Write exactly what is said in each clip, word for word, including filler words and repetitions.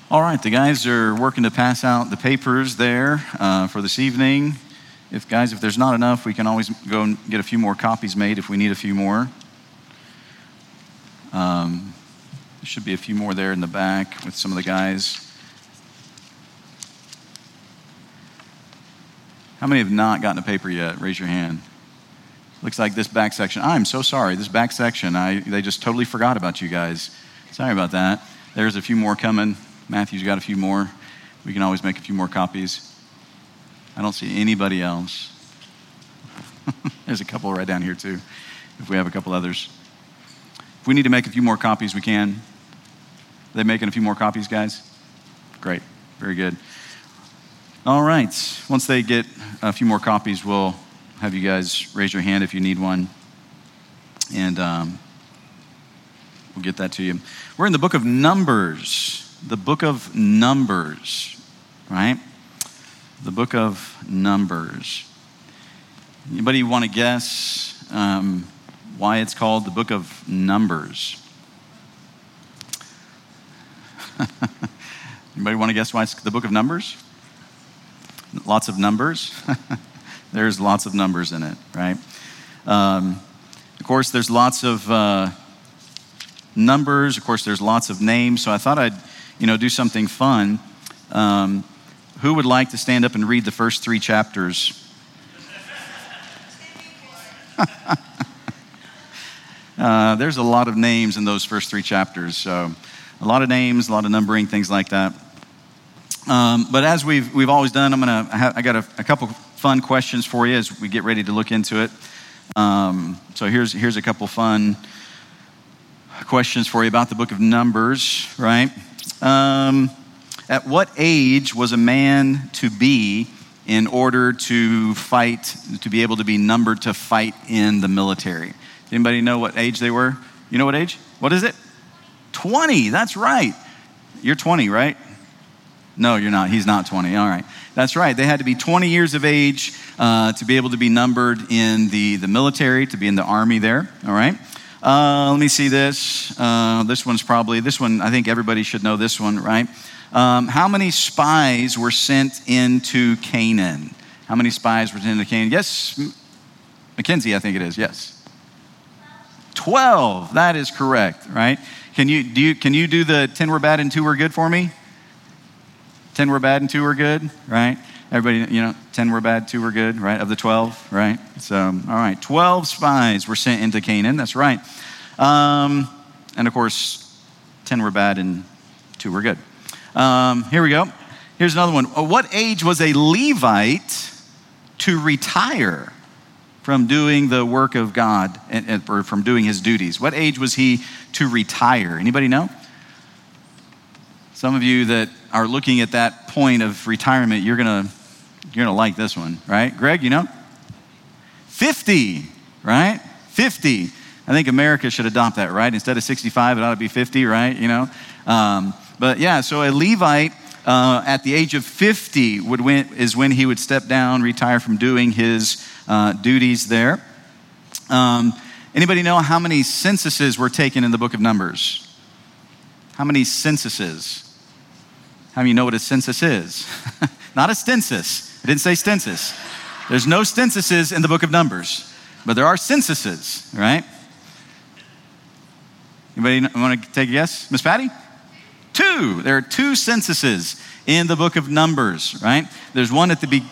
All right, the guys are working to pass out the papers there uh, for this evening. If guys, if there's not enough, we can always go and get a few more copies made if we need a few more. Um, there should be a few more there in the back with some of the guys. How many have not gotten a paper yet? Raise your hand. Looks like this back section. I'm so sorry. This back section, I they just totally forgot about you guys. Sorry about that. There's a few more coming. Matthew's got a few more. We can always make a few more copies. I don't see anybody else. There's a couple right down here too, if we have a couple others. If we need to make a few more copies, we can. Are they making a few more copies, guys? Great. Very good. All right. Once they get a few more copies, we'll have you guys raise your hand if you need one. And um, we'll get that to you. We're in the book of Numbers. The book of Numbers, right? The book of Numbers. Anybody want to guess um, why it's called the book of Numbers? Anybody want to guess why it's the book of Numbers? Lots of numbers. There's lots of numbers in it, right? Um, of course, there's lots of uh, numbers. Of course, there's lots of names. So I thought I'd you know, do something fun. Um, who would like to stand up and read the first three chapters? uh, there's a lot of names in those first three chapters. So a lot of names, a lot of numbering, things like that. Um, but as we've we've always done, I'm gonna I, have, I got a, a couple fun questions for you as we get ready to look into it. Um, so here's here's a couple fun questions for you about the book of Numbers, right? Um, at what age was a man to be in order to fight, to be able to be numbered to fight in the military? Anybody know what age they were? You know what age? What is it? twenty, that's right. You're twenty, right? No, you're not. He's not twenty. All right. That's right. They had to be twenty years of age uh, to be able to be numbered in the, the military, to be in the army there. All right. Uh, let me see this. Uh, this one's probably, this one, I think everybody should know this one, right? Um, how many spies were sent into Canaan? How many spies were sent into Canaan? Yes, Mackenzie, I think it is. Yes. twelve. That is correct, right? Can you do you, can you do the ten were bad and two were good for me? ten were bad and two were good, right? Everybody, you know, ten were bad, two were good, right? Of the twelve, right? So, all right, twelve spies were sent into Canaan. That's right. Um, and of course, ten were bad and two were good. Um, here we go. Here's another one. What age was a Levite to retire from doing the work of God and, and, or from doing his duties? What age was he to retire? Anybody know? Some of you that are looking at that point of retirement, you're gonna you're gonna like this one, right? Greg, you know? fifty, right? fifty. I think America should adopt that, right? Instead of sixty-five, it ought to be fifty, right? You know? Um, but yeah, so a Levite uh, at the age of fifty would win, is when he would step down, retire from doing his uh, duties there. Um, anybody know how many censuses were taken in the book of Numbers? How many censuses? How many know what a census is? Not a census. It didn't say census. There's no censuses in the book of Numbers, but there are censuses, right? Anybody want to take a guess? Miss Patty? Two. There are two censuses in the book of Numbers, right? There's one at the beginning.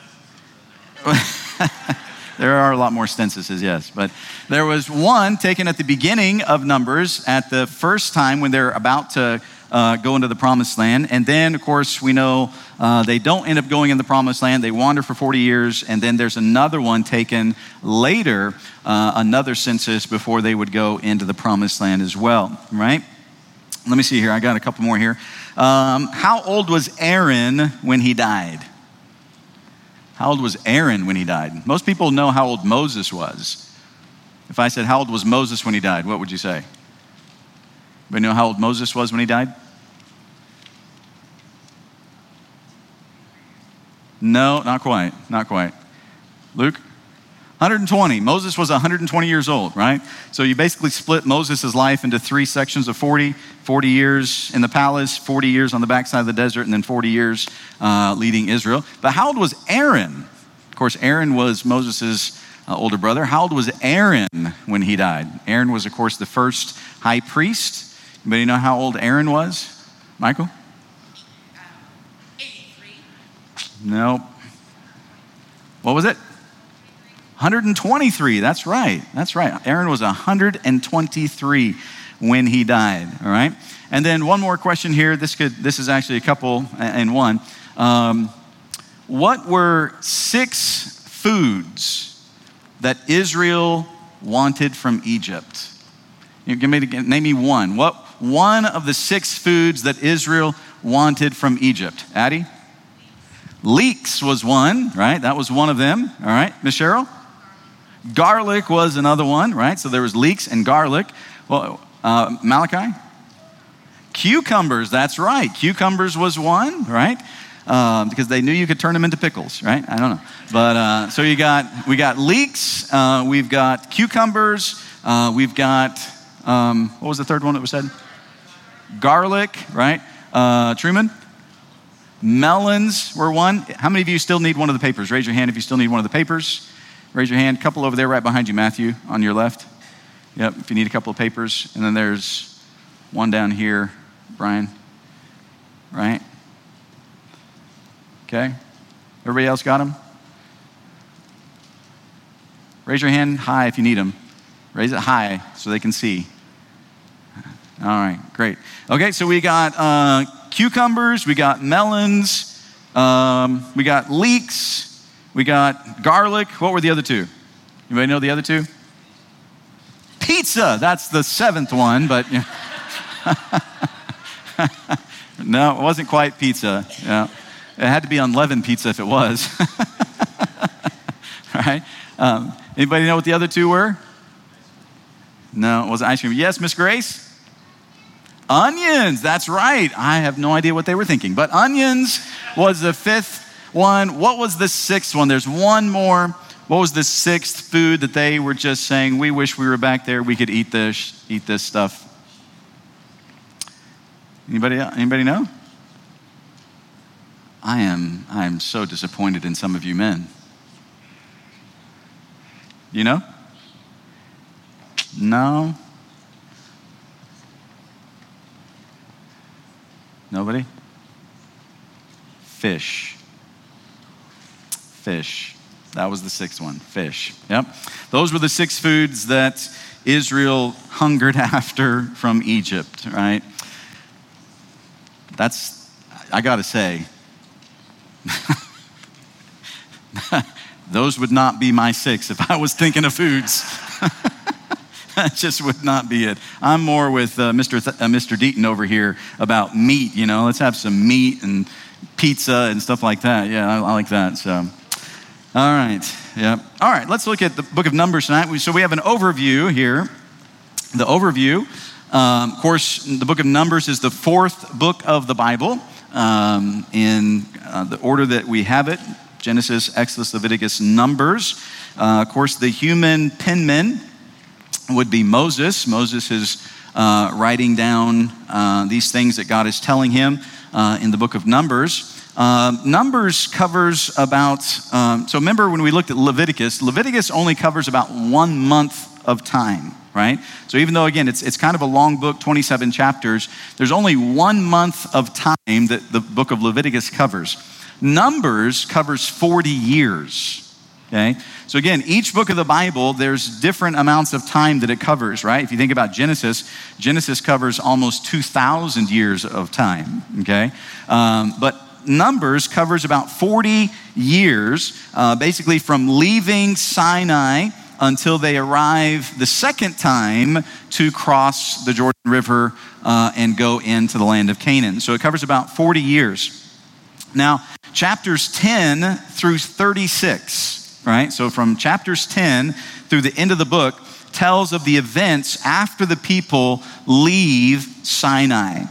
There are a lot more censuses, yes. But there was one taken at the beginning of Numbers at the first time when they're about to uh, go into the promised land. And then, of course, we know uh, they don't end up going in the promised land. They wander for forty years. And then there's another one taken later, uh, another census before they would go into the promised land as well, right? Let me see here. I got a couple more here. Um, how old was Aaron when he died? How old was Aaron when he died? Most people know how old Moses was. If I said, how old was Moses when he died, what would you say? Anybody know how old Moses was when he died? No, not quite. Not quite. Luke? one one hundred twenty. Moses was one hundred twenty years old, right? So you basically split Moses' life into three sections of forty. forty years in the palace, forty years on the backside of the desert, and then forty years uh, leading Israel. But how old was Aaron? Of course, Aaron was Moses' uh, older brother. How old was Aaron when he died? Aaron was, of course, the first high priest. Anybody know how old Aaron was? Michael? eighty-three. Nope. What was it? one hundred twenty-three. That's right. That's right. Aaron was one hundred twenty-three when he died. All right. And then one more question here. This could. This is actually a couple in one. Um, what were six foods that Israel wanted from Egypt? You give me name me one. What one of the six foods that Israel wanted from Egypt? Addie? Leeks was one, right? That was one of them. All right. Miss Cheryl? Garlic was another one, right? So there was leeks and garlic. Well, uh, Malachi? Cucumbers, that's right. Cucumbers was one, right? Um, because they knew you could turn them into pickles, right? I don't know. But uh, so you got, we got leeks, uh, we've got cucumbers, uh, we've got, um, what was the third one that was said? Garlic, right? Uh, Truman? Melons were one. How many of you still need one of the papers? Raise your hand if you still need one of the papers. Raise your hand. Couple over there right behind you, Matthew, on your left. Yep, if you need a couple of papers. And then there's one down here, Brian. Right? Okay. Everybody else got them? Raise your hand high if you need them. Raise it high so they can see. All right, great. Okay, so we got uh, cucumbers, we got melons, um, we got leeks, we got garlic. What were the other two? Anybody know the other two? Pizza, that's the seventh one, but yeah. No, it wasn't quite pizza. Yeah. It had to be unleavened pizza if it was. Right? Um, anybody know what the other two were? No, it wasn't ice cream. Yes, Miss Grace? Onions, that's right. I have no idea what they were thinking, but onions was the fifth one. What was the sixth one? There's one more. What was the sixth food that they were just saying, we wish we were back there, we could eat this, eat this stuff? Anybody, anybody know? I am, I am so disappointed in some of you men. You know? No? Nobody? Fish. Fish. That was the sixth one, fish. Yep. Those were the six foods that Israel hungered after from Egypt, right? That's, I gotta say, those would not be my six if I was thinking of foods. That just would not be it. I'm more with uh, Mister Th- uh, Mister Deaton over here about meat, you know. Let's have some meat and pizza and stuff like that. Yeah, I, I like that. So, all right. Yeah. All right, let's look at the book of Numbers tonight. We, so we have an overview here. The overview, um, of course, the book of Numbers is the fourth book of the Bible um, in uh, the order that we have it. Genesis, Exodus, Leviticus, Numbers. Uh, of course, the human penman would be Moses. Moses is uh, writing down uh, these things that God is telling him uh, in the book of Numbers. Uh, Numbers covers about, um, so remember when we looked at Leviticus, Leviticus only covers about one month of time, right? So even though, again, it's it's kind of a long book, twenty-seven chapters, there's only one month of time that the book of Leviticus covers. Numbers covers forty years. Okay, so again, each book of the Bible, there's different amounts of time that it covers, right? If you think about Genesis, Genesis covers almost two thousand years of time, okay? Um, but Numbers covers about forty years, uh, basically from leaving Sinai until they arrive the second time to cross the Jordan River uh, and go into the land of Canaan. So it covers about forty years. Now, chapters ten through thirty-six, right? So from chapters ten through the end of the book tells of the events after the people leave Sinai.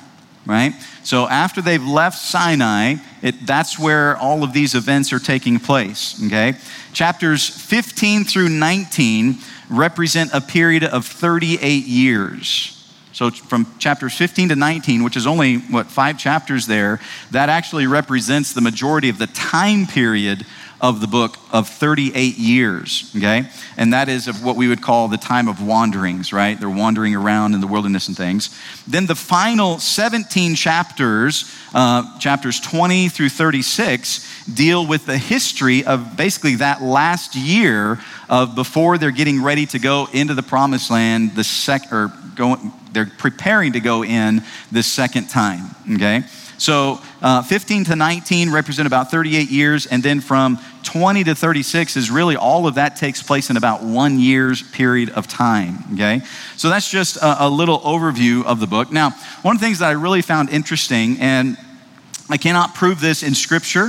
right? So after they've left Sinai, it, that's where all of these events are taking place, okay? Chapters fifteen through nineteen represent a period of thirty-eight years. So from chapters fifteen to nineteen, which is only, what, five chapters there, that actually represents the majority of the time period of the book of thirty-eight years, okay? And that is of what we would call the time of wanderings, right? They're wandering around in the wilderness and things. Then the final seventeen chapters, uh, chapters twenty through thirty-six, deal with the history of basically that last year of before they're getting ready to go into the promised land, the sec or going, they're preparing to go in the second time, okay? So uh, fifteen to nineteen represent about thirty-eight years, and then from twenty to thirty-six is really all of that takes place in about one year's period of time, okay? So that's just a, a little overview of the book. Now, one of the things that I really found interesting, and I cannot prove this in Scripture,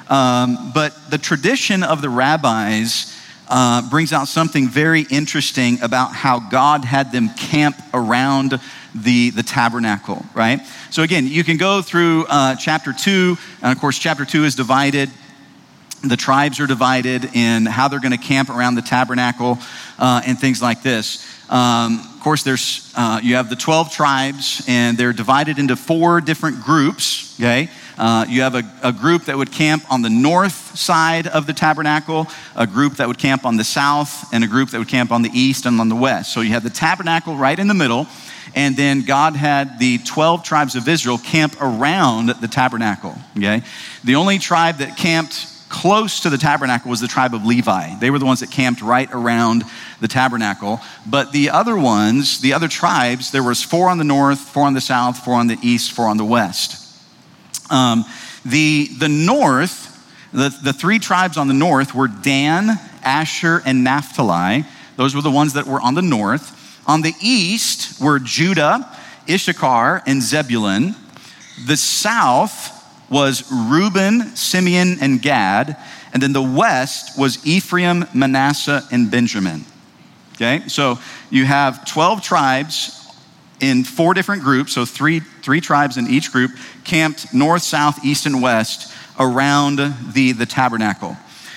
um, but the tradition of the rabbis uh, brings out something very interesting about how God had them camp around the, the tabernacle, right? So again, you can go through uh, chapter two, and of course chapter two is divided. The tribes are divided in how they're gonna camp around the tabernacle uh, and things like this. Um, of course, there's uh, you have the twelve tribes, and they're divided into four different groups, okay? Uh, you have a, a group that would camp on the north side of the tabernacle, a group that would camp on the south, and a group that would camp on the east and on the west. So you have the tabernacle right in the middle, and then God had the twelve tribes of Israel camp around the tabernacle, okay? The only tribe that camped close to the tabernacle was the tribe of Levi. They were the ones that camped right around the tabernacle. But the other ones, the other tribes, there was four on the north, four on the south, four on the east, four on the west. Um, the, the north, the, the three tribes on the north were Dan, Asher, and Naphtali. Those were the ones that were on the north. On the east were Judah, Issachar, and Zebulun. The south was Reuben, Simeon, and Gad. And then the west was Ephraim, Manasseh, and Benjamin. Okay, so you have twelve tribes in four different groups, so three, three tribes in each group, camped north, south, east, and west around the, the tabernacle.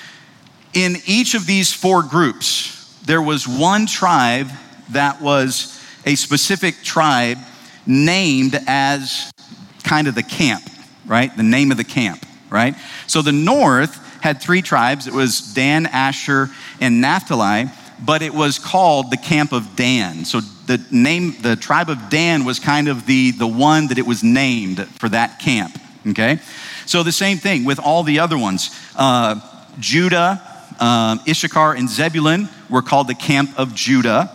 In each of these four groups, there was one tribe that was a specific tribe named as kind of the camp, right? The name of the camp, right? So the north had three tribes. It was Dan, Asher, and Naphtali, but it was called the camp of Dan. So the name, the tribe of Dan was kind of the, the one that it was named for that camp, okay? So the same thing with all the other ones. Uh, Judah, um, Issachar, and Zebulun were called the camp of Judah.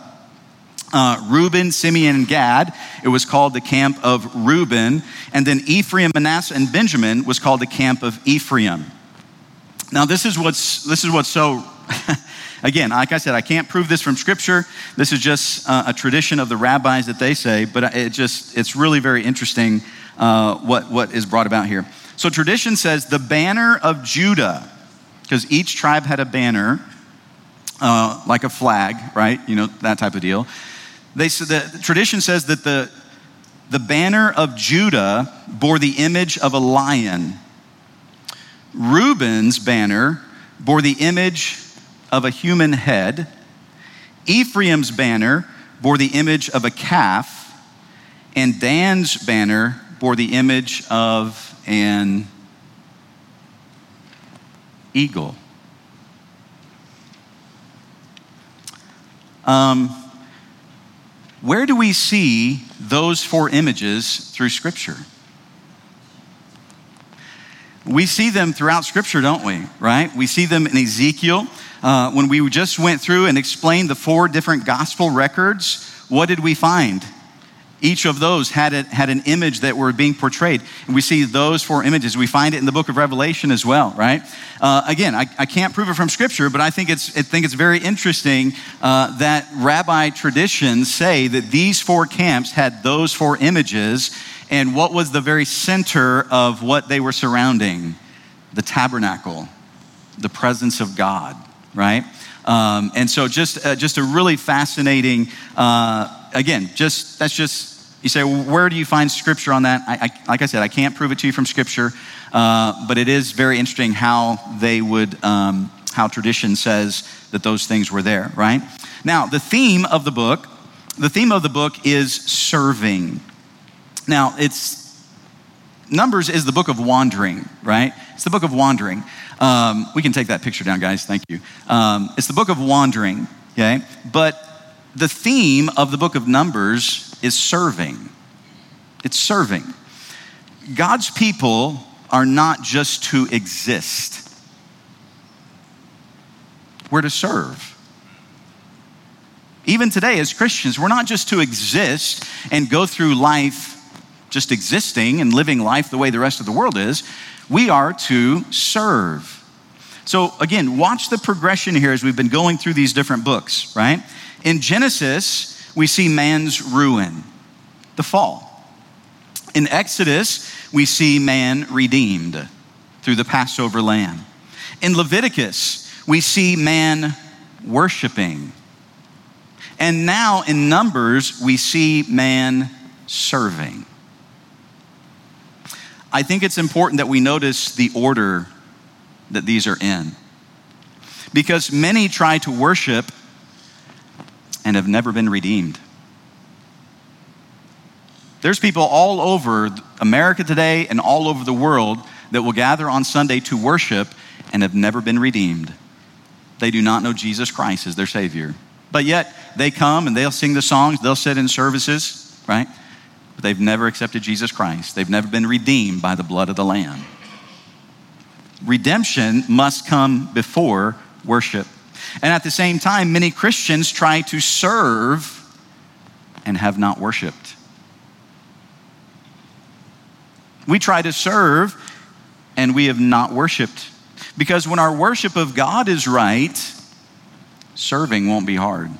Uh, Reuben, Simeon, and Gad, it was called the camp of Reuben. And then Ephraim, Manasseh, and Benjamin was called the camp of Ephraim. Now this is what's, this is what's so, again, like I said, I can't prove this from Scripture. This is just uh, a tradition of the rabbis that they say, but it just, it's really very interesting uh, what, what is brought about here. So tradition says the banner of Judah, because each tribe had a banner, uh, like a flag, right? You know, that type of deal. They said the, the tradition says that the, the banner of Judah bore the image of a lion. Reuben's banner bore the image of a human head. Ephraim's banner bore the image of a calf. And Dan's banner bore the image of an eagle. Um, where do we see those four images through Scripture? We see them throughout Scripture, don't we? Right? We see them in Ezekiel. Uh, when we just went through and explained the four different gospel records, what did we find? Each of those had a, had an image that were being portrayed. And we see those four images. We find it in the book of Revelation as well, right? Uh, again, I, I can't prove it from Scripture, but I think it's, I think it's very interesting uh, that rabbi traditions say that these four camps had those four images. And what was the very center of what they were surrounding? The tabernacle, the presence of God, right? Um, and so just, uh, just a really fascinating, uh, again, just that's just You say, well, where do you find scripture on that? I, I, like I said, I can't prove it to you from scripture, uh, but it is very interesting how they would, um, how tradition says that those things were there, right? Now, the theme of the book, the theme of the book is serving. Now, it's, Numbers is the book of wandering, right? It's the book of wandering. Um, we can take that picture down, guys, thank you. Um, it's the book of wandering, okay? But the theme of the book of Numbers is serving. It's serving. God's people are not just to exist. We're to serve. Even today as Christians, we're not just to exist and go through life just existing and living life the way the rest of the world is. We are to serve. So again, watch the progression here as we've been going through these different books, right? In Genesis, we see man's ruin, the fall. In Exodus, we see man redeemed through the Passover lamb. In Leviticus, we see man worshiping. And now in Numbers, we see man serving. I think it's important that we notice the order that these are in, because many try to worship and have never been redeemed. There's people all over America today and all over the world that will gather on Sunday to worship and have never been redeemed. They do not know Jesus Christ as their Savior. But yet they come and they'll sing the songs, they'll sit in services, right? But they've never accepted Jesus Christ. They've never been redeemed by the blood of the Lamb. Redemption must come before worship. And at the same time, many Christians try to serve and have not worshiped. We try to serve and we have not worshiped. Because when our worship of God is right, serving won't be hard.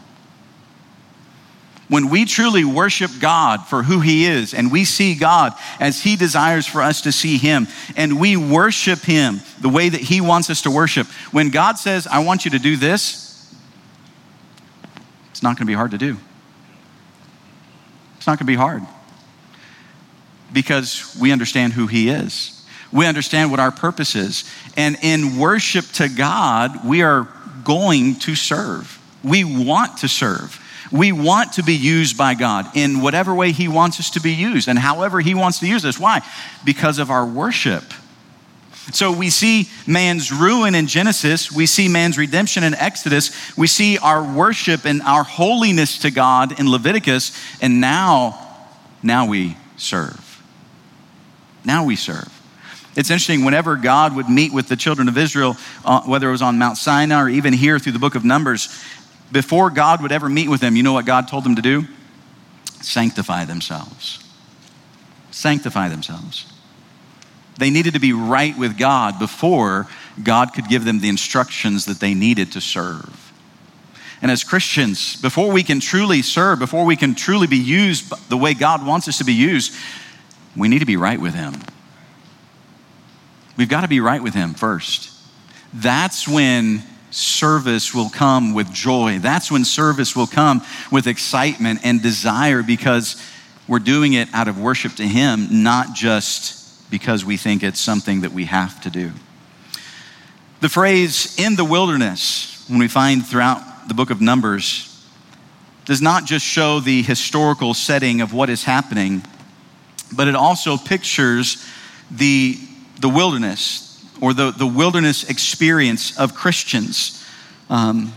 When we truly worship God for who He is, and we see God as He desires for us to see Him, and we worship Him the way that He wants us to worship, when God says, I want you to do this, it's not going to be hard to do. It's not going to be hard. Because we understand who He is. We understand what our purpose is. And in worship to God, we are going to serve. We want to serve. We want to be used by God in whatever way He wants us to be used and however He wants to use us. Why? Because of our worship. So we see man's ruin in Genesis. We see man's redemption in Exodus. We see our worship and our holiness to God in Leviticus. And now, now we serve. Now we serve. It's interesting, whenever God would meet with the children of Israel, uh, whether it was on Mount Sinai or even here through the book of Numbers, before God would ever meet with them, you know what God told them to do? Sanctify themselves. Sanctify themselves. They needed to be right with God before God could give them the instructions that they needed to serve. And as Christians, before we can truly serve, before we can truly be used the way God wants us to be used, we need to be right with Him. We've got to be right with Him first. That's when service will come with joy. That's when service will come with excitement and desire, because we're doing it out of worship to Him, not just because we think it's something that we have to do. The phrase "in the wilderness," when we find throughout the book of Numbers, does not just show the historical setting of what is happening, but it also pictures the, the wilderness, or the, the wilderness experience of Christians um,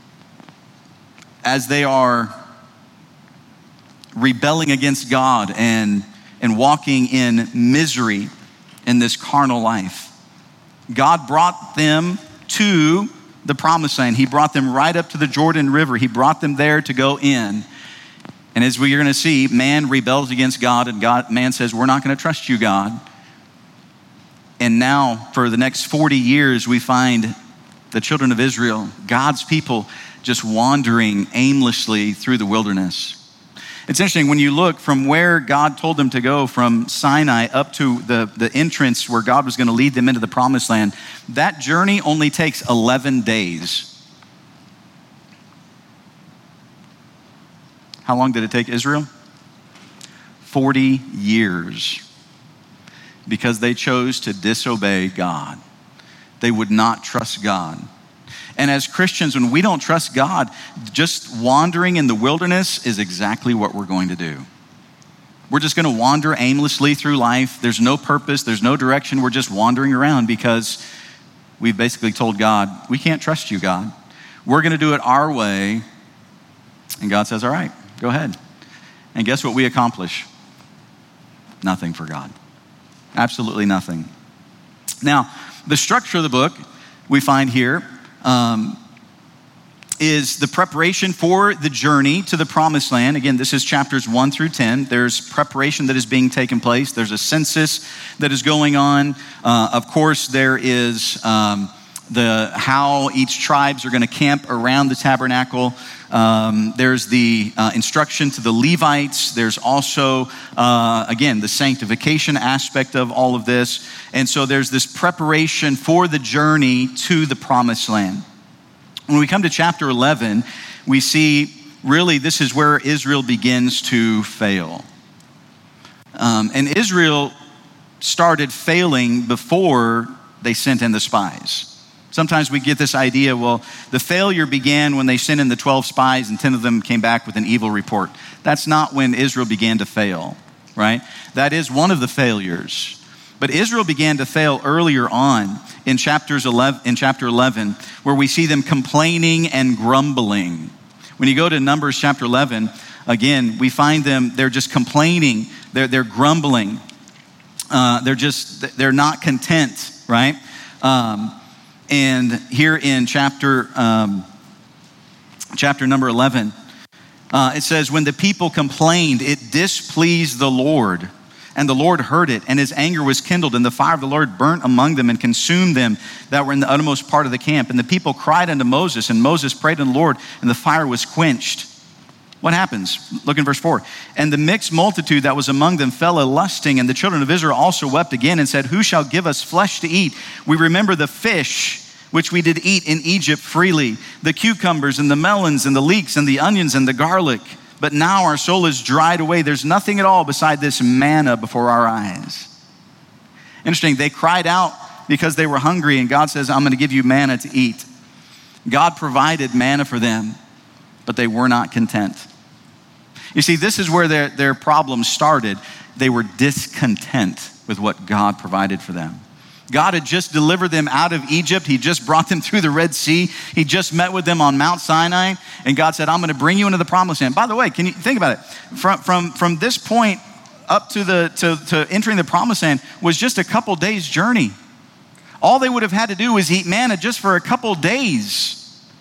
as they are rebelling against God and, and walking in misery in this carnal life. God brought them to the promised land. He brought them right up to the Jordan River. He brought them there to go in. And as we're going to see, man rebels against God, and God, man says, we're not going to trust you, God. And now, for the next forty years, we find the children of Israel, God's people, just wandering aimlessly through the wilderness. It's interesting, when you look from where God told them to go, from Sinai up to the, the entrance where God was going to lead them into the promised land, that journey only takes eleven days. How long did it take Israel? forty years because they chose to disobey God. They would not trust God. And as Christians, when we don't trust God, just wandering in the wilderness is exactly what we're going to do. We're just going to wander aimlessly through life. There's no purpose. There's no direction. We're just wandering around because we've basically told God, we can't trust you, God. We're going to do it our way. And God says, all right, go ahead. And guess what we accomplish? Nothing for God. Absolutely nothing. Now, the structure of the book we find here um, is the preparation for the journey to the promised land. Again, this is chapters one through ten. There's preparation that is being taken place. There's a census that is going on. Uh, of course, there is um, the how each tribes are going to camp around the tabernacle. Um, there's the uh, instruction to the Levites. There's also, uh, again, the sanctification aspect of all of this. And so there's this preparation for the journey to the promised land. When we come to chapter eleven, we see really this is where Israel begins to fail. Um, and Israel started failing before they sent in the spies. Sometimes we get this idea, well, the failure began when they sent in the twelve spies and ten of them came back with an evil report. That's not when Israel began to fail, right? That is one of the failures. But Israel began to fail earlier on in chapters eleven, in chapter eleven, where we see them complaining and grumbling. When you go to Numbers chapter eleven, again, we find them, they're just complaining, they're, they're grumbling. Uh, they're just, they're not content, right? Um, And here in chapter um, chapter number eleven, uh, it says, when the people complained, it displeased the Lord. And the Lord heard it, and his anger was kindled, and the fire of the Lord burnt among them and consumed them that were in the uttermost part of the camp. And the people cried unto Moses, and Moses prayed unto the Lord, and the fire was quenched. What happens? Look in verse four. And the mixed multitude that was among them fell a-lusting, and the children of Israel also wept again and said, who shall give us flesh to eat? We remember the fish which we did eat in Egypt freely, the cucumbers and the melons and the leeks and the onions and the garlic. But now our soul is dried away. There's nothing at all beside this manna before our eyes. Interesting, they cried out because they were hungry, and God says, I'm going to give you manna to eat. God provided manna for them, but they were not content. You see, this is where their, their problem started. They were discontent with what God provided for them. God had just delivered them out of Egypt. He just brought them through the Red Sea. He just met with them on Mount Sinai. And God said, I'm going to bring you into the promised land. By the way, can you think about it? From, from, from this point up to, the, to, to entering the promised land was just a couple days journey. All they would have had to do was eat manna just for a couple days.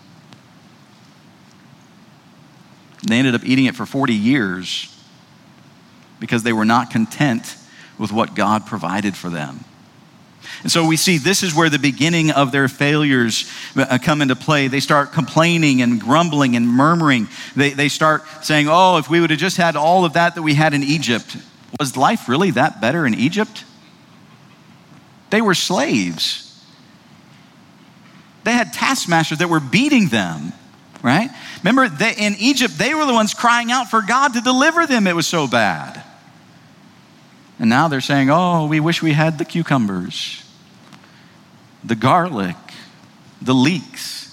They ended up eating it for forty years because they were not content with what God provided for them. And so we see this is where the beginning of their failures come into play. They start complaining and grumbling and murmuring. They, they start saying, oh, if we would have just had all of that that we had in Egypt. Was life really that better in Egypt? They were slaves. They had taskmasters that were beating them, right? Remember, they, in Egypt, they were the ones crying out for God to deliver them. It was so bad. And now they're saying, oh, we wish we had the cucumbers, the garlic, the leeks,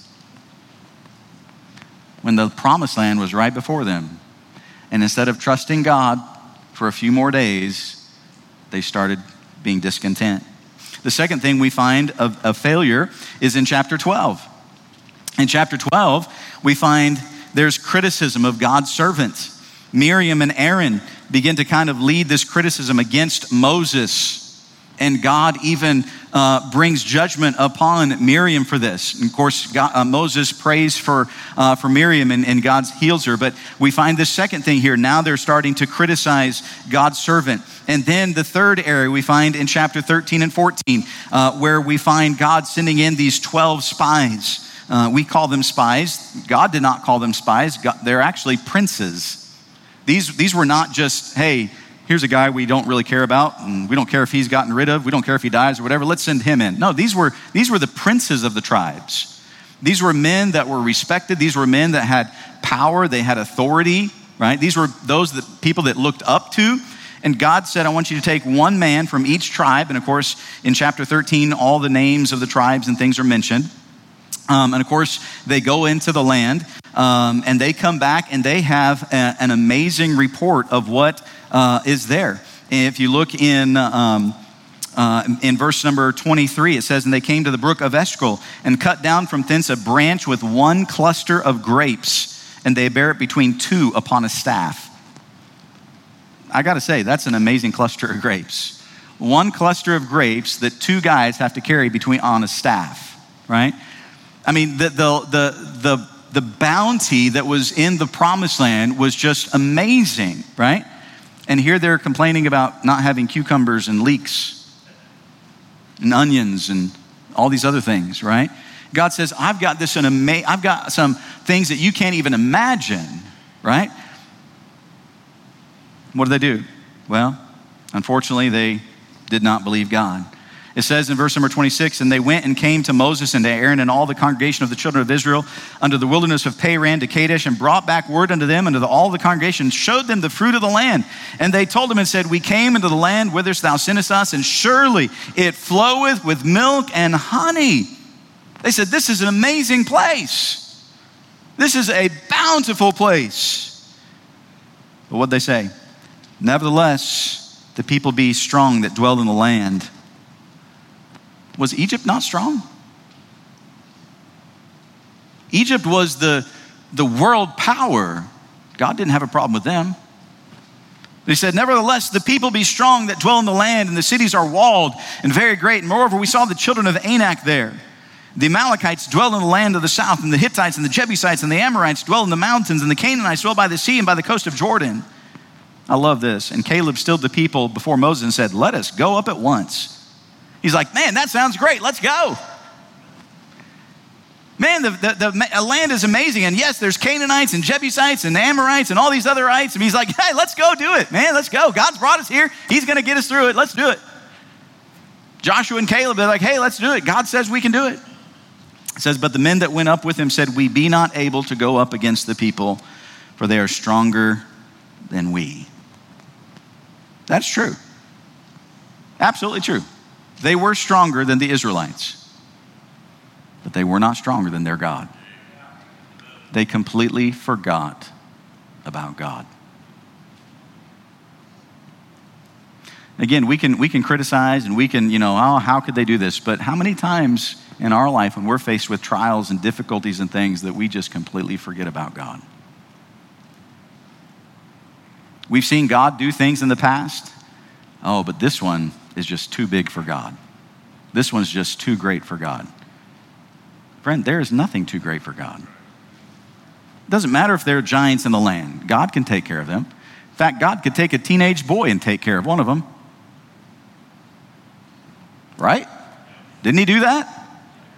when the promised land was right before them. And instead of trusting God for a few more days, they started being discontent. The second thing we find of, of failure is in chapter twelve. In chapter twelve, we find there's criticism of God's servants. Miriam and Aaron begin to kind of lead this criticism against Moses. And God even uh, brings judgment upon Miriam for this. And of course, God, uh, Moses prays for, uh, for Miriam and, and God heals her. But we find this second thing here. Now they're starting to criticize God's servant. And then the third area we find in chapter thirteen and fourteen, uh, where we find God sending in these twelve spies. Uh, we call them spies. God did not call them spies. God, they're actually princes. These, these were not just, hey, here's a guy we don't really care about, and we don't care if he's gotten rid of, we don't care if he dies or whatever, let's send him in. No, these were, these were the princes of the tribes. These were men that were respected. These were men that had power, they had authority, right? These were those that people that looked up to. And God said, I want you to take one man from each tribe. And of course, in chapter thirteen, all the names of the tribes and things are mentioned. Um, and of course, they go into the land um, and they come back and they have a, an amazing report of what uh, is there. If you look in um, uh, in verse number twenty-three, it says, and they came to the brook of Eshcol and cut down from thence a branch with one cluster of grapes, and they bear it between two upon a staff. I got to say, that's an amazing cluster of grapes. One cluster of grapes that two guys have to carry between on a staff, right? I mean, the, the, the, the, the bounty that was in the promised land was just amazing, right? And here they're complaining about not having cucumbers and leeks and onions and all these other things, right? God says, I've got this, an ama- I've got some things that you can't even imagine, right? What did they do? Well, unfortunately, they did not believe God. It says in verse number twenty-six, and they went and came to Moses and to Aaron and all the congregation of the children of Israel unto the wilderness of Paran to Kadesh, and brought back word unto them and to the, all the congregation, showed them the fruit of the land. And they told them and said, we came into the land whither thou sentest us, and surely it floweth with milk and honey. They said, this is an amazing place. This is a bountiful place. But what'd they say? Nevertheless, the people be strong that dwell in the land. Was Egypt not strong? Egypt was the, the world power. God didn't have a problem with them. They said, nevertheless, the people be strong that dwell in the land, and the cities are walled and very great. And moreover, we saw the children of Anak there. The Amalekites dwell in the land of the south, and the Hittites and the Jebusites and the Amorites dwell in the mountains, and the Canaanites dwell by the sea and by the coast of Jordan. I love this. And Caleb stilled the people before Moses and said, let us go up at once. He's like, man, that sounds great. Let's go. Man, the, the, the land is amazing. And yes, there's Canaanites and Jebusites and Amorites and all these other ites. And he's like, hey, let's go do it, man. Let's go. God's brought us here. He's going to get us through it. Let's do it. Joshua and Caleb, they're like, hey, let's do it. God says we can do it. It says, but the men that went up with him said, we be not able to go up against the people, for they are stronger than we. That's true. Absolutely true. They were stronger than the Israelites, but they were not stronger than their God. They completely forgot about God. Again, we can we can criticize and we can, you know, oh, how could they do this? But how many times in our life when we're faced with trials and difficulties and things that we just completely forget about God? We've seen God do things in the past. Oh, but this one is just too big for God. This one's just too great for God. Friend, there is nothing too great for God. It doesn't matter if there are giants in the land. God can take care of them. In fact, God could take a teenage boy and take care of one of them. Right? Didn't he do that?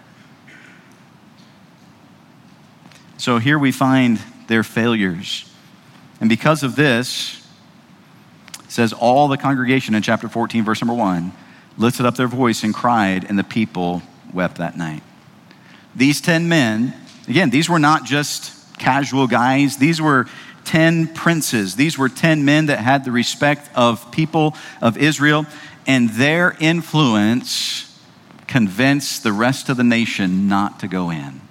So here we find their failures. And because of this, it says all the congregation in chapter fourteen, verse number one, lifted up their voice and cried, and the people wept that night. These ten men, again, these were not just casual guys. These were ten princes. These were ten men that had the respect of people of Israel, and their influence convinced the rest of the nation not to go in.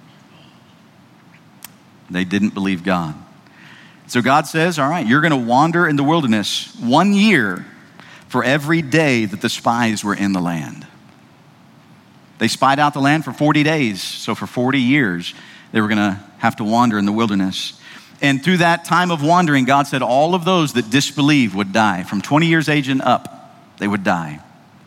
They didn't believe God. So God says, all right, you're going to wander in the wilderness one year for every day that the spies were in the land. They spied out the land for forty days. So for forty years, they were going to have to wander in the wilderness. And through that time of wandering, God said all of those that disbelieved would die. From twenty years age and up, they would die.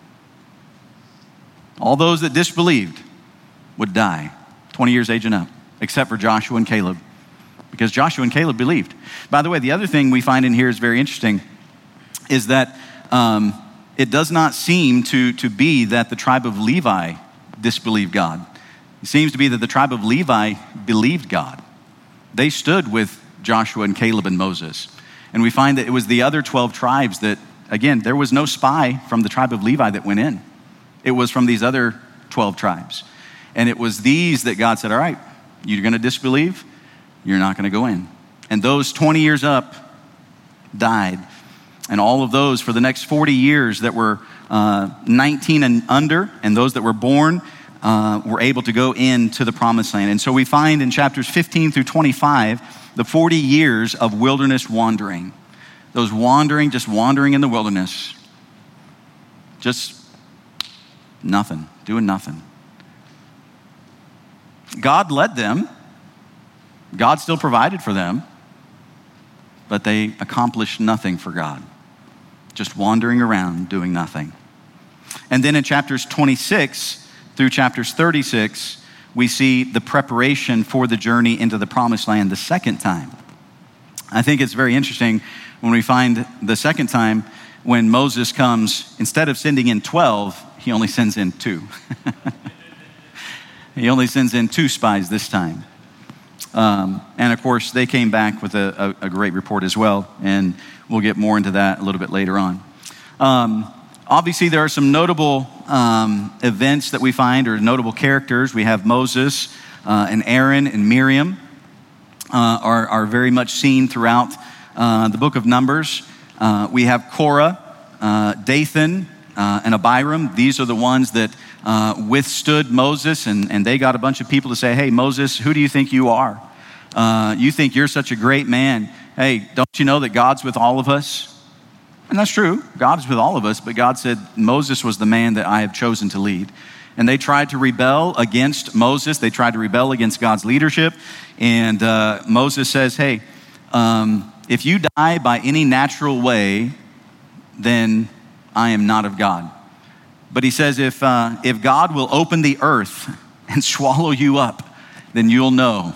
All those that disbelieved would die, twenty years age and up, except for Joshua and Caleb. Because Joshua and Caleb believed. By the way, the other thing we find in here is very interesting, is that um, it does not seem to, to be that the tribe of Levi disbelieved God. It seems to be that the tribe of Levi believed God. They stood with Joshua and Caleb and Moses. And we find that it was the other twelve tribes that, again, there was no spy from the tribe of Levi that went in. It was from these other twelve tribes. And it was these that God said, all right, you're going to disbelieve? You're not going to go in. And those twenty years up died. And all of those for the next forty years that were uh, nineteen and under, and those that were born uh, were able to go into the promised land. And so we find in chapters fifteen through twenty-five, the forty years of wilderness wandering. Those wandering, just wandering in the wilderness. Just nothing, doing nothing. God led them. God still provided for them. But they accomplished nothing for God. Just wandering around, doing nothing. And then in chapters twenty-six through chapters thirty-six, we see the preparation for the journey into the promised land the second time. I think it's very interesting when we find the second time when Moses comes, instead of sending in twelve, he only sends in two. He only sends in two spies this time. Um, and of course, they came back with a, a, a great report as well, and we'll get more into that a little bit later on. Um, obviously, there are some notable um, events that we find, or notable characters. We have Moses uh, and Aaron and Miriam uh, are, are very much seen throughout uh, the book of Numbers. Uh, we have Korah, uh, Dathan, uh, and Abiram. These are the ones that Uh, withstood Moses, and, and they got a bunch of people to say, hey, Moses, who do you think you are? Uh, you think you're such a great man. Hey, don't you know that God's with all of us? And that's true. God is with all of us, but God said Moses was the man that I have chosen to lead. And they tried to rebel against Moses. They tried to rebel against God's leadership. And uh, Moses says, hey, um, if you die by any natural way, then I am not of God. But he says, if uh, if God will open the earth and swallow you up, then you'll know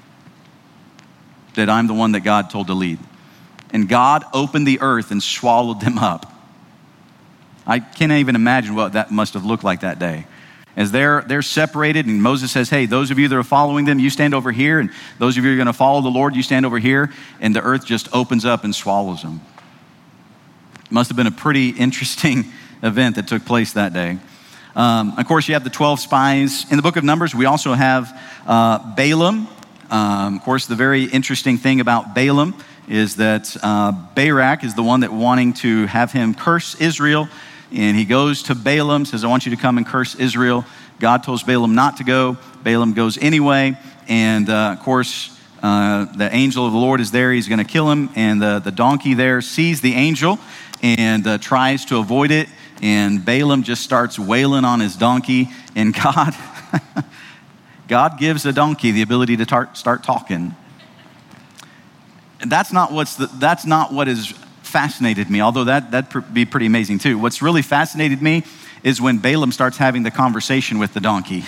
that I'm the one that God told to lead. And God opened the earth and swallowed them up. I can't even imagine what that must have looked like that day. As they're they're separated, and Moses says, hey, those of you that are following them, you stand over here. And those of you who are going to follow the Lord, you stand over here. And the earth just opens up and swallows them. It must have been a pretty interesting event that took place that day. Um, of course, you have the twelve spies. In the book of Numbers, we also have uh, Balaam. Um, of course, the very interesting thing about Balaam is that uh, Barak is the one that wanting to have him curse Israel. And he goes to Balaam, says, I want you to come and curse Israel. God tells Balaam not to go. Balaam goes anyway. And uh, of course, uh, the angel of the Lord is there. He's going to kill him. And the, the donkey there sees the angel and uh, tries to avoid it. And Balaam just starts wailing on his donkey. And God, God gives a donkey the ability to tar- start talking. And that's not what's the, that's not what has fascinated me, although that, that'd pr- be pretty amazing too. What's really fascinated me is when Balaam starts having the conversation with the donkey.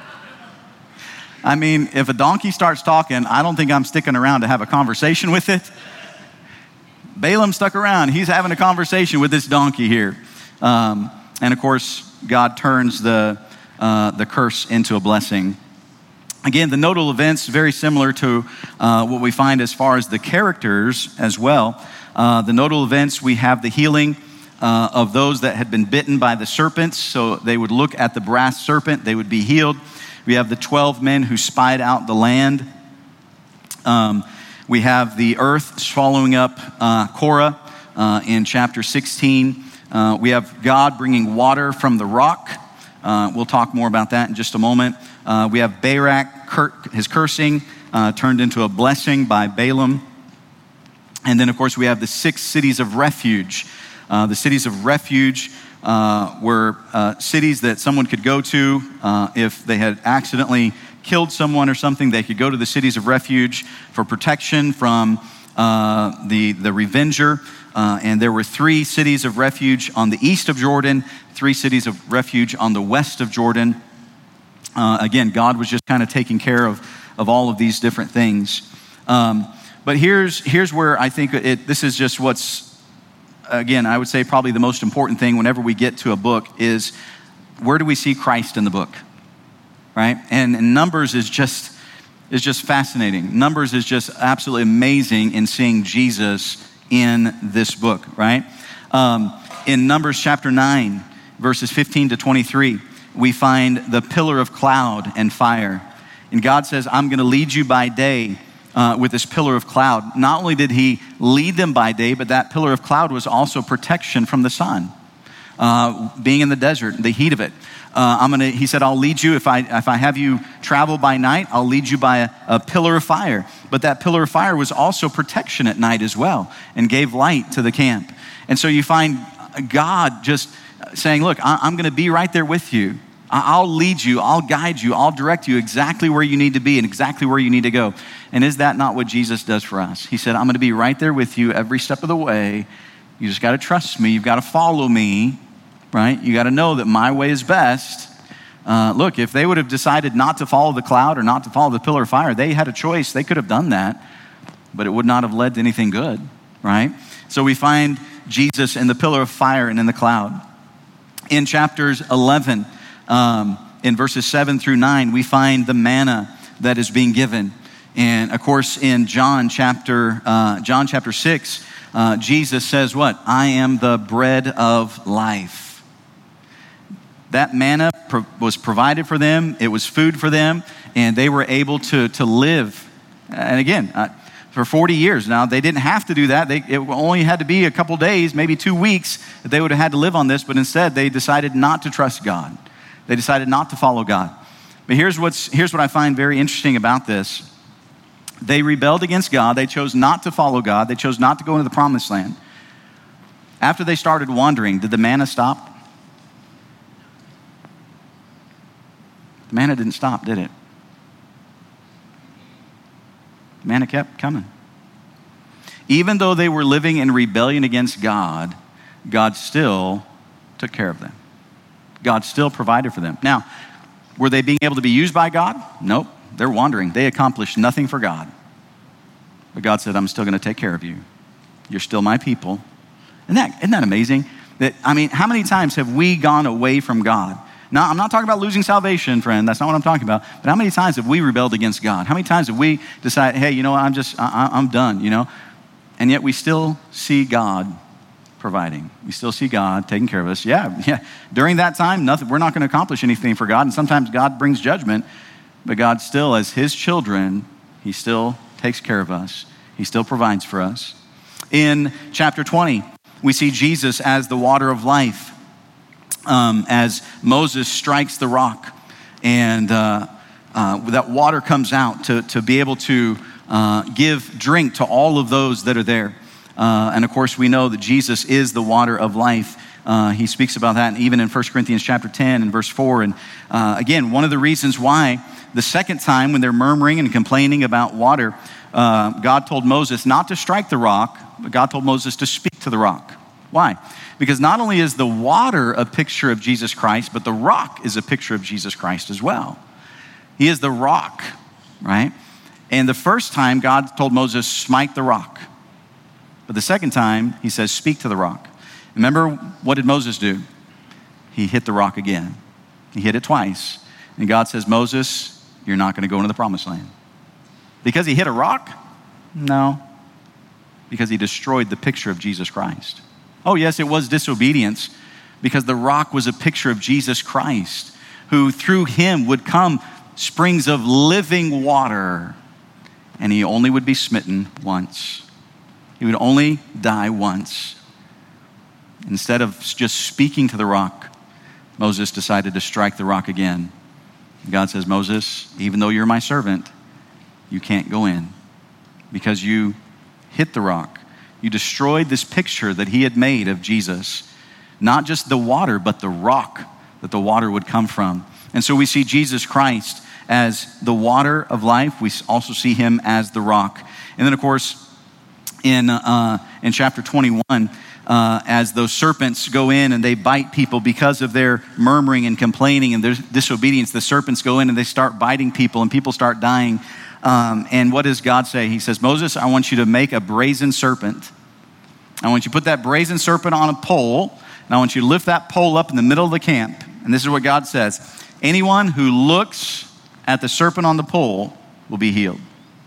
I mean, if a donkey starts talking, I don't think I'm sticking around to have a conversation with it. Balaam stuck around. He's having a conversation with this donkey here. Um, and of course, God turns the uh, the curse into a blessing. Again, the notable events, very similar to uh, what we find as far as the characters as well. Uh, the notable events, we have the healing uh, of those that had been bitten by the serpents. So they would look at the brass serpent, they would be healed. We have the twelve men who spied out the land. Um, we have the earth swallowing up uh, Korah uh, in chapter sixteen. Uh, we have God bringing water from the rock. Uh, we'll talk more about that in just a moment. Uh, we have Barak, cur- his cursing uh, turned into a blessing by Balaam. And then, of course, we have the six cities of refuge. Uh, the cities of refuge uh, were uh, cities that someone could go to uh, if they had accidentally killed someone or something. They could go to the cities of refuge for protection from uh, the, the revenger. Uh, and there were three cities of refuge on the east of Jordan, three cities of refuge on the west of Jordan. Uh, again, God was just kind of taking care of, of all of these different things. Um, but here's here's where I think it, this is just what's, again, I would say probably the most important thing whenever we get to a book is, where do we see Christ in the book, right? And, and Numbers is just is just fascinating. Numbers is just absolutely amazing in seeing Jesus in this book, right? Um, in Numbers chapter nine, verses fifteen to twenty-three, we find the pillar of cloud and fire. And God says, I'm going to lead you by day uh, with this pillar of cloud. Not only did he lead them by day, but that pillar of cloud was also protection from the sun. Uh, being in the desert, the heat of it. Uh, I'm gonna. He said, "I'll lead you if I if I have you travel by night. I'll lead you by a, a pillar of fire." But that pillar of fire was also protection at night as well, and gave light to the camp. And so you find God just saying, "Look, I, I'm going to be right there with you. I'll lead you. I'll guide you. I'll direct you exactly where you need to be and exactly where you need to go." And is that not what Jesus does for us? He said, "I'm going to be right there with you every step of the way. You just got to trust me. You've got to follow me." Right? You got to know that my way is best. Uh, look, if they would have decided not to follow the cloud or not to follow the pillar of fire, they had a choice. They could have done that, but it would not have led to anything good, right? So we find Jesus in the pillar of fire and in the cloud. In chapters eleven, um, in verses seven through nine, we find the manna that is being given. And of course, in John chapter, uh, John chapter six, uh, Jesus says what? "I am the bread of life." That manna pro- was provided for them. It was food for them, and they were able to, to live. And again, uh, for forty years now, they didn't have to do that. They, it only had to be a couple days, maybe two weeks, that they would have had to live on this, but instead they decided not to trust God. They decided not to follow God. But here's, what's, here's what I find very interesting about this. They rebelled against God. They chose not to follow God. They chose not to go into the promised land. After they started wandering, did the manna stop? The manna didn't stop, did it? The manna kept coming. Even though they were living in rebellion against God, God still took care of them. God still provided for them. Now, were they being able to be used by God? Nope. They're wandering. They accomplished nothing for God. But God said, "I'm still going to take care of you. You're still my people." Isn't that, isn't that amazing? That, I mean, how many times have we gone away from God? Now, I'm not talking about losing salvation, friend. That's not what I'm talking about. But how many times have we rebelled against God? How many times have we decided, hey, you know what, I'm just, I, I'm done, you know? And yet we still see God providing. We still see God taking care of us. Yeah, yeah. During that time, nothing. We're not going to accomplish anything for God. And sometimes God brings judgment. But God still, as his children, he still takes care of us. He still provides for us. In chapter twenty, we see Jesus as the water of life. Um, as Moses strikes the rock and uh, uh, that water comes out to, to be able to uh, give drink to all of those that are there. Uh, and of course, we know that Jesus is the water of life. Uh, he speaks about that even in First Corinthians chapter ten and verse four. And uh, again, one of the reasons why the second time when they're murmuring and complaining about water, uh, God told Moses not to strike the rock, but God told Moses to speak to the rock. Why? Because not only is the water a picture of Jesus Christ, but the rock is a picture of Jesus Christ as well. He is the rock, right? And the first time God told Moses, smite the rock. But the second time he says, speak to the rock. Remember, what did Moses do? He hit the rock again. He hit it twice. And God says, Moses, you're not going to go into the promised land. Because he hit a rock? No. Because he destroyed the picture of Jesus Christ. Oh, yes, it was disobedience because the rock was a picture of Jesus Christ, who through him would come springs of living water, and he only would be smitten once. He would only die once. Instead of just speaking to the rock, Moses decided to strike the rock again. God says, Moses, even though you're my servant, you can't go in because you hit the rock. You destroyed this picture that he had made of Jesus. Not just the water, but the rock that the water would come from. And so we see Jesus Christ as the water of life. We also see him as the rock. And then, of course, in uh, in chapter twenty-one, uh, as those serpents go in and they bite people because of their murmuring and complaining and their disobedience, the serpents go in and they start biting people and people start dying. Um, and what does God say? He says, Moses, I want you to make a brazen serpent. I want you to put that brazen serpent on a pole, and I want you to lift that pole up in the middle of the camp. And this is what God says. Anyone who looks at the serpent on the pole will be healed.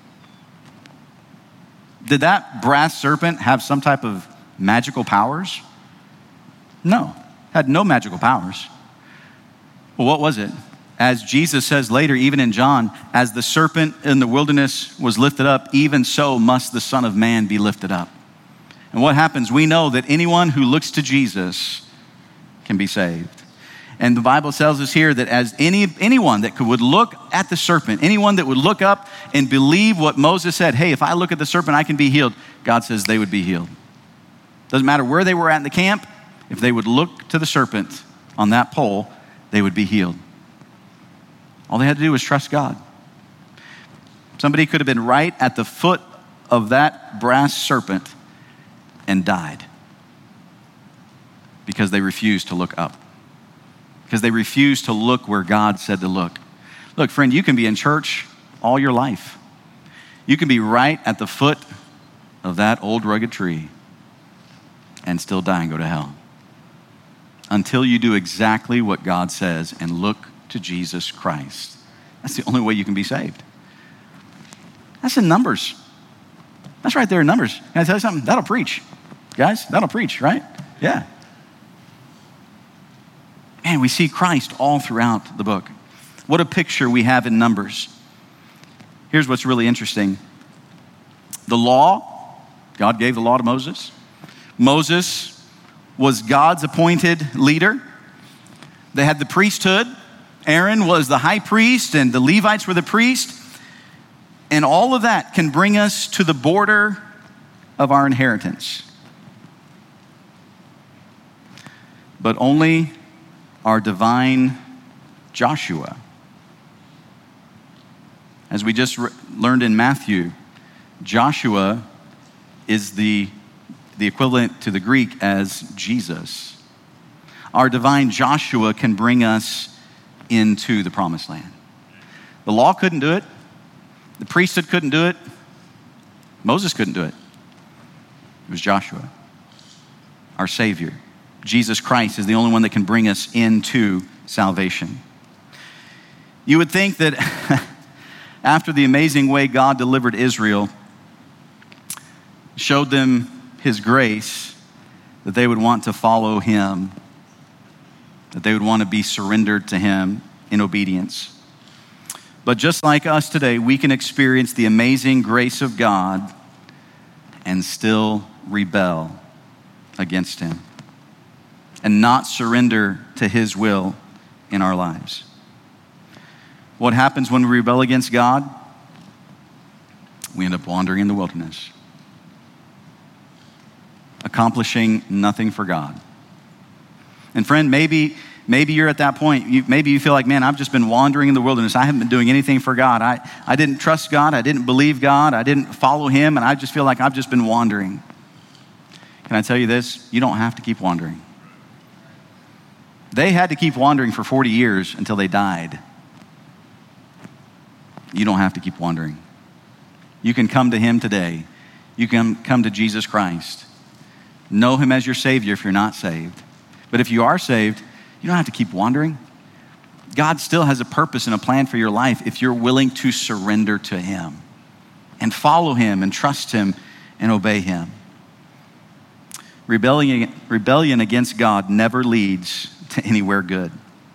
Did that brass serpent have some type of magical powers? No, had no magical powers. Well, what was it? As Jesus says later, even in John, as the serpent in the wilderness was lifted up, even so must the Son of Man be lifted up. And what happens? We know that anyone who looks to Jesus can be saved. And the Bible tells us here that as any anyone that could, would look at the serpent, anyone that would look up and believe what Moses said, hey, if I look at the serpent, I can be healed. God says they would be healed. Doesn't matter where they were at in the camp. If they would look to the serpent on that pole, they would be healed. All they had to do was trust God. Somebody could have been right at the foot of that brass serpent and died because they refused to look up. Because they refused to look where God said to look. Look, friend, you can be in church all your life. You can be right at the foot of that old rugged tree and still die and go to hell. Until you do exactly what God says and look to Jesus Christ. That's the only way you can be saved. That's in Numbers. That's right there in Numbers. Can I tell you something? That'll preach. Guys, that'll preach, right? Yeah. Man, we see Christ all throughout the book. What a picture we have in Numbers. Here's what's really interesting. The law, God gave the law to Moses. Moses was God's appointed leader. They had the priesthood. Aaron was the high priest and the Levites were the priests. And all of that can bring us to the border of our inheritance. But only our divine Joshua. As we just re- learned in Matthew, Joshua is the, the equivalent to the Greek as Jesus. Our divine Joshua can bring us into the promised land. The law couldn't do it. The priesthood couldn't do it. Moses couldn't do it. It was Joshua, our Savior. Jesus Christ is the only one that can bring us into salvation. You would think that after the amazing way God delivered Israel, showed them his grace, that they would want to follow him, that they would want to be surrendered to him in obedience. But just like us today, we can experience the amazing grace of God and still rebel against him and not surrender to his will in our lives. What happens when we rebel against God? We end up wandering in the wilderness, accomplishing nothing for God. And friend, maybe maybe you're at that point. You, maybe you feel like, man, I've just been wandering in the wilderness. I haven't been doing anything for God. I, I didn't trust God. I didn't believe God. I didn't follow him. And I just feel like I've just been wandering. Can I tell you this? You don't have to keep wandering. They had to keep wandering for forty years until they died. You don't have to keep wandering. You can come to him today. You can come to Jesus Christ. Know him as your Savior if you're not saved. But if you are saved, you don't have to keep wandering. God still has a purpose and a plan for your life if you're willing to surrender to him and follow him and trust him and obey him. Rebellion, rebellion against God never leads to anywhere good.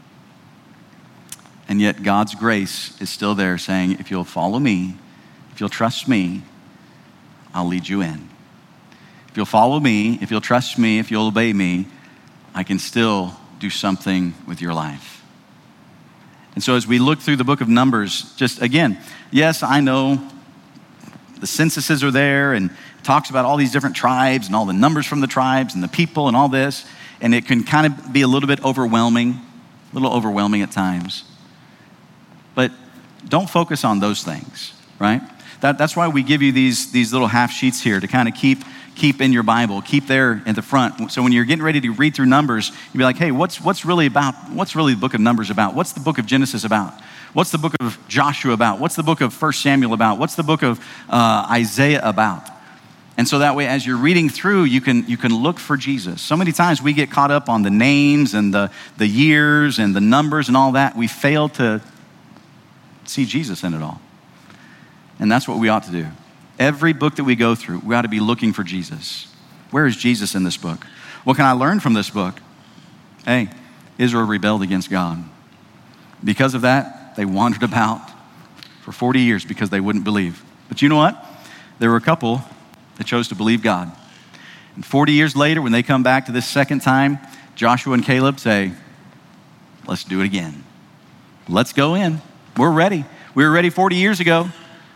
And yet God's grace is still there saying, if you'll follow me, if you'll trust me, I'll lead you in. If you'll follow me, if you'll trust me, if you'll obey me, I can still do something with your life. And so as we look through the book of Numbers, just again, yes, I know the censuses are there and it talks about all these different tribes and all the numbers from the tribes and the people and all this. And it can kind of be a little bit overwhelming, a little overwhelming at times. But don't focus on those things, right? That, that's why we give you these, these little half sheets here to kind of keep, keep in your Bible, keep there at the front. So when you're getting ready to read through Numbers, you'll be like, hey, what's, what's really about, what's really the book of Numbers about? What's the book of Genesis about? What's the book of Joshua about? What's the book of First Samuel about? What's the book of uh, Isaiah about? And so that way, as you're reading through, you can you can look for Jesus. So many times we get caught up on the names and the, the years and the numbers and all that. We fail to see Jesus in it all. And that's what we ought to do. Every book that we go through, we ought to be looking for Jesus. Where is Jesus in this book? What can I learn from this book? Hey, Israel rebelled against God. Because of that, they wandered about for forty years because they wouldn't believe. But you know what? There were a couple that chose to believe God. And forty years later, when they come back to this second time, Joshua and Caleb say, let's do it again. Let's go in. We're ready. We were ready forty years ago.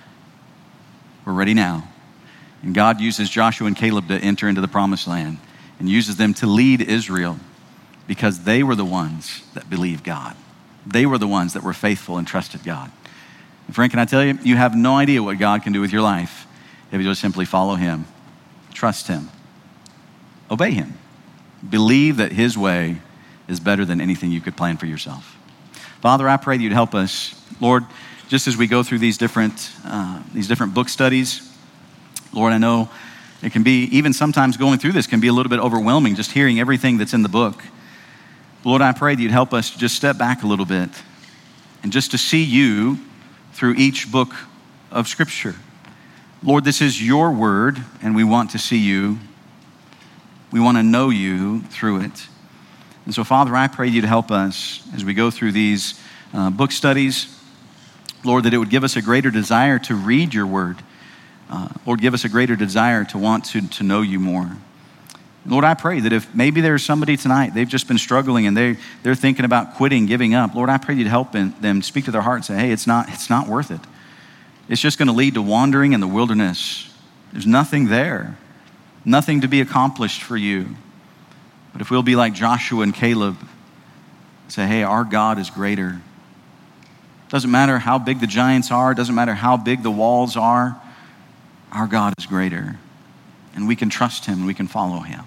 We're ready now. And God uses Joshua and Caleb to enter into the promised land and uses them to lead Israel because they were the ones that believed God. They were the ones that were faithful and trusted God. And friend, can I tell you, you have no idea what God can do with your life if you just simply follow him, trust him, obey him, believe that his way is better than anything you could plan for yourself. Father, I pray that you'd help us, Lord, just as we go through these different uh, these different book studies. Lord, I know it can be, even sometimes going through this can be a little bit overwhelming, just hearing everything that's in the book. Lord, I pray that you'd help us to just step back a little bit and just to see you through each book of Scripture. Lord, this is your word, and we want to see you. We want to know you through it. And so, Father, I pray you to help us as we go through these uh, book studies. Lord, that it would give us a greater desire to read your word. Uh, Lord, give us a greater desire to want to, to know you more. Lord, I pray that if maybe there's somebody tonight, they've just been struggling and they, they're thinking about quitting, giving up. Lord, I pray you'd help them speak to their heart and say, hey, it's not, it's not worth it. It's just going to lead to wandering in the wilderness. There's nothing there, nothing to be accomplished for you. But if we'll be like Joshua and Caleb, say, hey, our God is greater. Doesn't matter how big the giants are, doesn't matter how big the walls are, our God is greater. And we can trust him and we can follow him.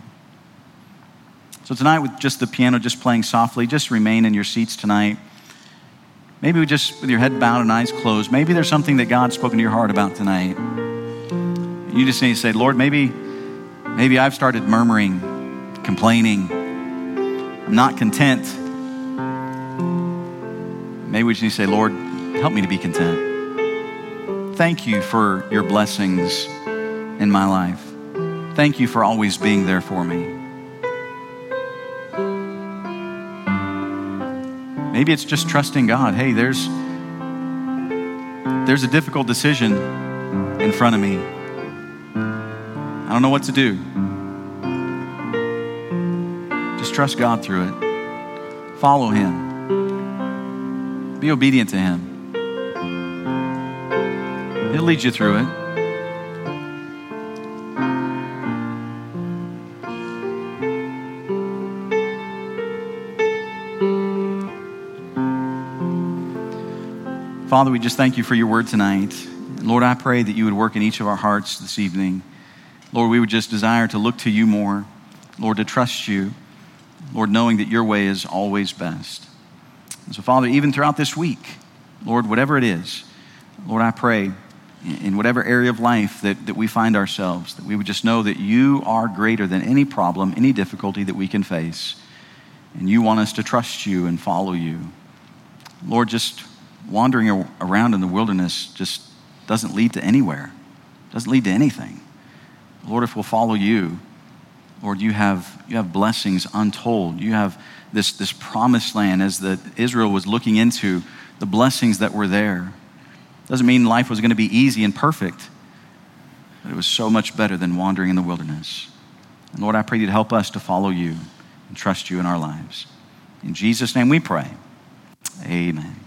So tonight, with just the piano just playing softly, just remain in your seats tonight. Maybe we just, with your head bowed and eyes closed, maybe there's something that God's spoken to your heart about tonight. You just need to say, Lord, maybe, maybe I've started murmuring, complaining. I'm not content. Maybe we just need to say, Lord, help me to be content. Thank you for your blessings in my life. Thank you for always being there for me. Maybe it's just trusting God. Hey, there's, there's a difficult decision in front of me. I don't know what to do. Just trust God through it. Follow him. Be obedient to him. He'll lead you through it. Father, we just thank you for your word tonight. Lord, I pray that you would work in each of our hearts this evening. Lord, we would just desire to look to you more. Lord, to trust you. Lord, knowing that your way is always best. And so, Father, even throughout this week, Lord, whatever it is, Lord, I pray in whatever area of life that, that we find ourselves, that we would just know that you are greater than any problem, any difficulty that we can face. And you want us to trust you and follow you. Lord, just wandering around in the wilderness just doesn't lead to anywhere, doesn't lead to anything. Lord, if we'll follow you, Lord, you have you have blessings untold. You have this, this promised land as that Israel was looking into, the blessings that were there. Doesn't mean life was going to be easy and perfect, but it was so much better than wandering in the wilderness. And Lord, I pray you'd help us to follow you and trust you in our lives. In Jesus' name we pray. Amen.